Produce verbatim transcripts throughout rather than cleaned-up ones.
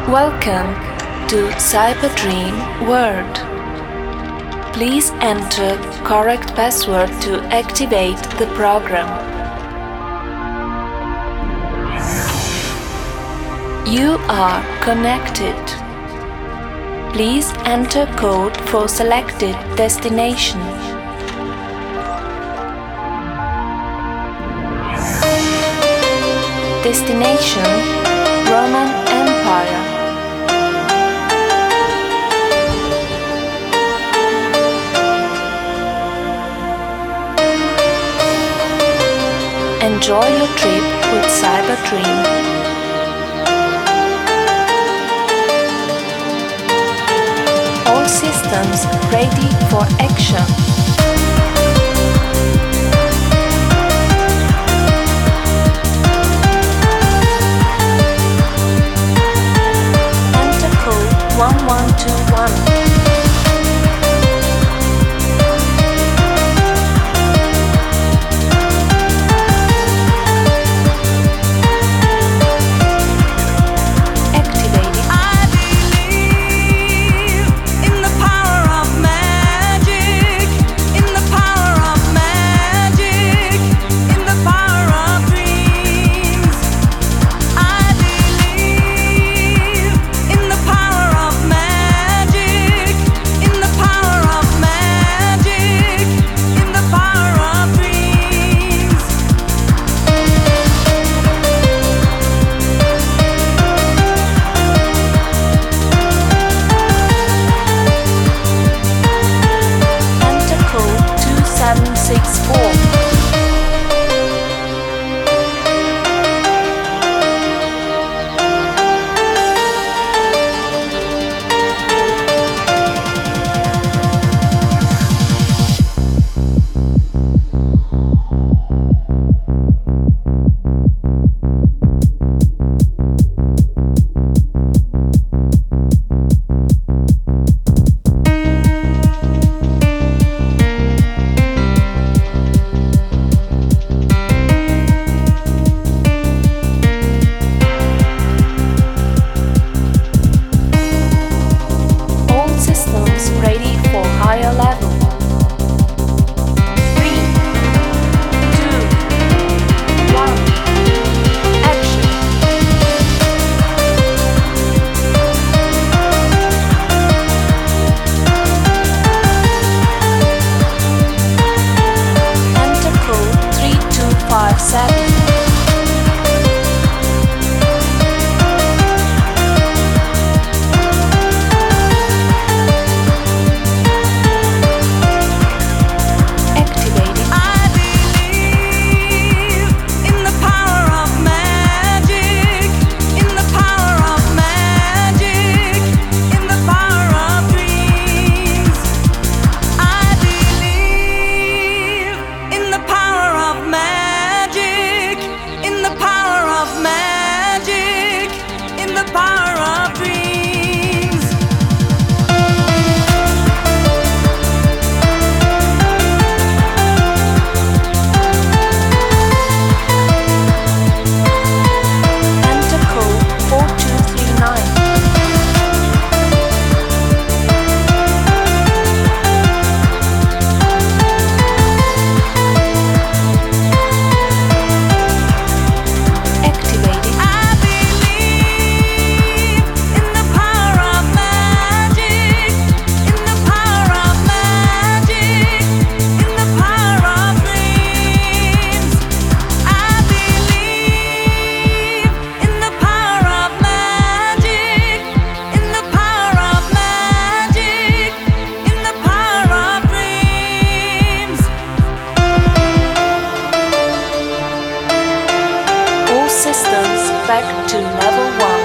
Welcome to Cyberdream World. Please enter correct password to activate the program. You are connected. Please enter code for selected destination. Destination Roman Empire. Enjoy your trip with Cyberdream. All systems ready for action. Enter code one one two one. Back to level one.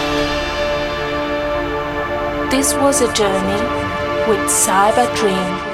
This was a journey with Cyberdream.